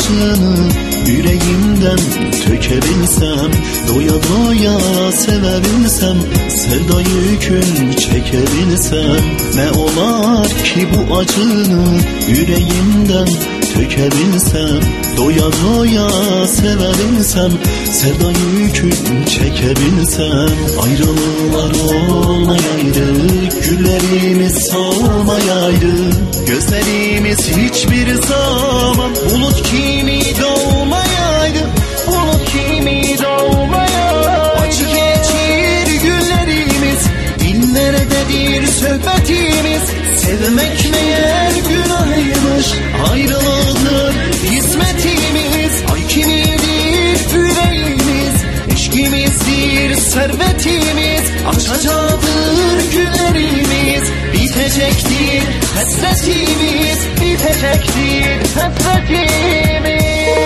acını yüreğimden tökebilsem, doya doya sevebilsem, sevda yükün çekebilsem, ne olar ki bu acını yüreğimden tökebilsem, doya doya sevebilsem, sevda yükün çekebilsem. Ayrılıklar olmayaydı, güllerimiz solmayaydı, gözlerimiz hiçbir zaman bulut kimi doğmayaydı, bulut kimi doğmayaydı. Acı geçir günlerimiz, dilleridedir sohbetimiz, sevmek meğer günahıymış, ayrılıktır hizmetimiz. Ay kimidir yüreğimiz, eşkimizdir servetimiz, açacaktır günlerimiz, bitecektir hasretimiz, bitecektir hasretimiz.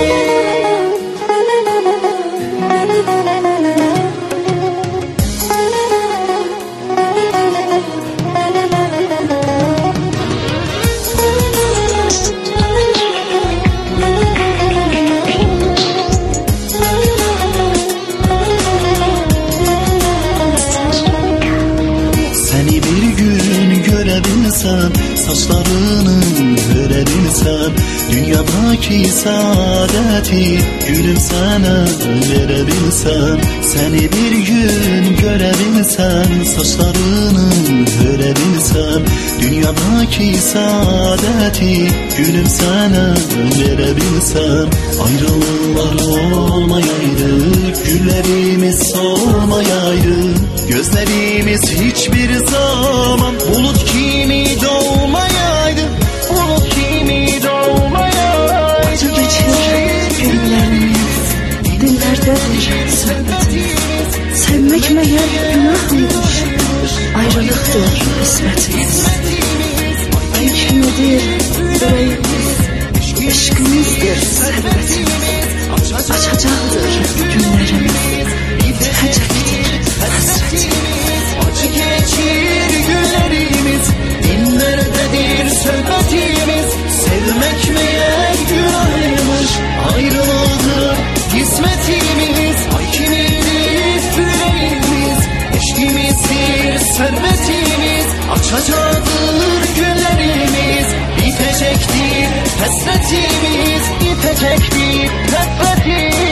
Seni bir gün görebilsem, saçlarını görebilsem, dünyadaki saadeti gülüm sana verebilsem. Seni bir gün görebilsem, saçlarını görebilsem, dünyadaki saadeti gülüm sana verebilsem. Ayrılıklar olmayaydı, güllerimiz solmayaydı, gözlerimiz hiçbir zaman bulut kimi doğmayaydı, bulut kimi doğmayaydı. Acı geçir günlerimiz, dillerdedir sohbetimiz, sevmek meğer günahıymış, ayrılıktır kısmetimiz. Ay kimidir yüreğimiz, eşkimizdir servetimiz, açacaktır günlerimiz, bitecektir hasretimiz. Acı geçir günlerimiz, dinlerdedir sohbetimiz, sevmek meğer günahıymış, ayrılıktır hizmetimiz. Ay kimidir yüreğimiz, eşkimizdir servetimiz, açacaktır günlerimiz, bitecektir hasretimiz, bitecektir hasretimiz.